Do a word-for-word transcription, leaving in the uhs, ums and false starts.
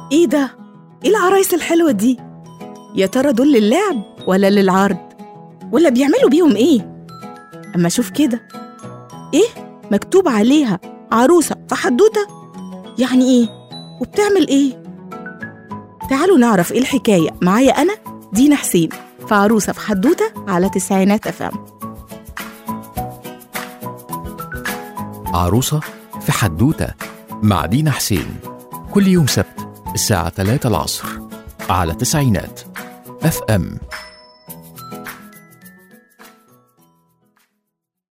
إيه ده؟ إيه العرايس الحلوة دي؟ يا ترى دول للعب ولا للعرض؟ ولا بيعملوا بيهم إيه؟ أما أشوف كده، إيه؟ مكتوب عليها عروسة في حدوتة؟ يعني إيه؟ وبتعمل إيه؟ تعالوا نعرف إيه الحكاية. معايا أنا دينا حسين في عروسة في حدوتة على تسعينات أف أم. عروسة في حدوتة مع دينا حسين، كل يوم سبت الساعة ثلاثة العصر على تسعينات أف أم.